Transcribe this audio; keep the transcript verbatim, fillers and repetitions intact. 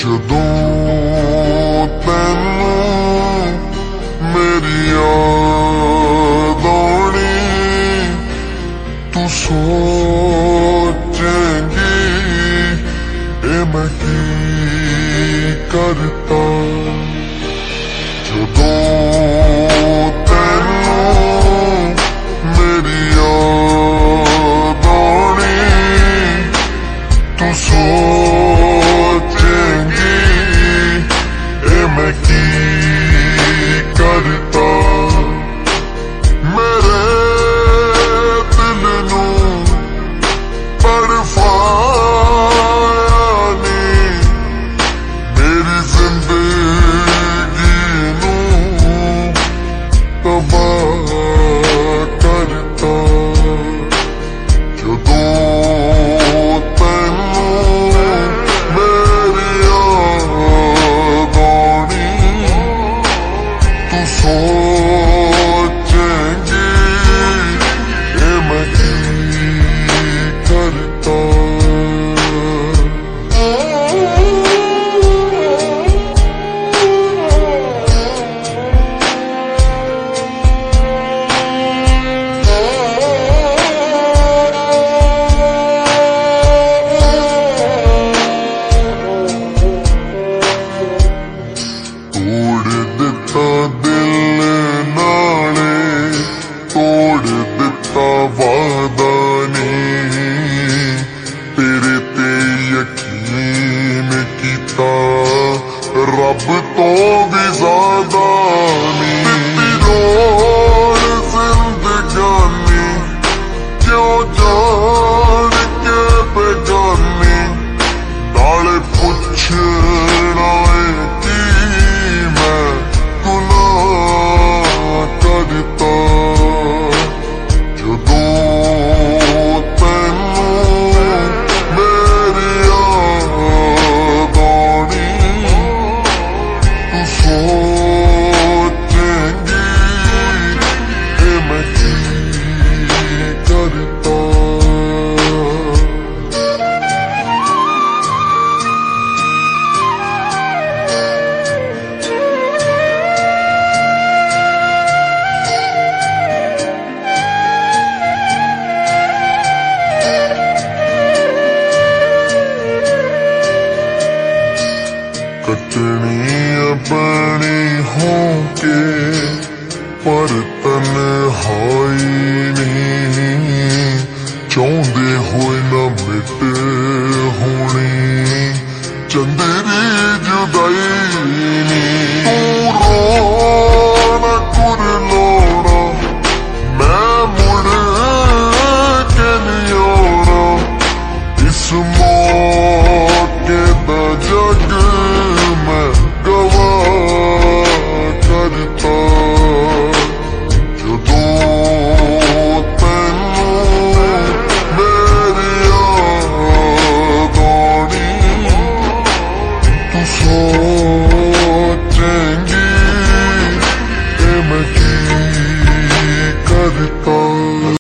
जदों तैनू मेरी याद आनी, तू सोचेंगी ए मैं की करता। जदों तैनू मेरी याद आनी, तू सोचेंगी ए मैं की करता। मेरे दिल नू तड़फाया नी, मेरी जिंदगी नू तबाह करता। जदों तैनू मेरी याद आनी, तू सोचेंगी ए मैं की करता। तोड़ दिता दिल नाले, तोड़ दिता वादा नी, तेरे ते यकीन कीता रब तो भी ज्यादा नी। रोड़ जिंदगानी क्यों जान के बेगानी, नाले पुछना है कि मैं गुनाह करता। जदों तैनू मेरी याद आनी, तू सोचेंगी ए मैं की करता। कटनी अपनी होके पर तन्हाई नहीं, चाहते होए न मिट होनी चंदेरी जुदाई।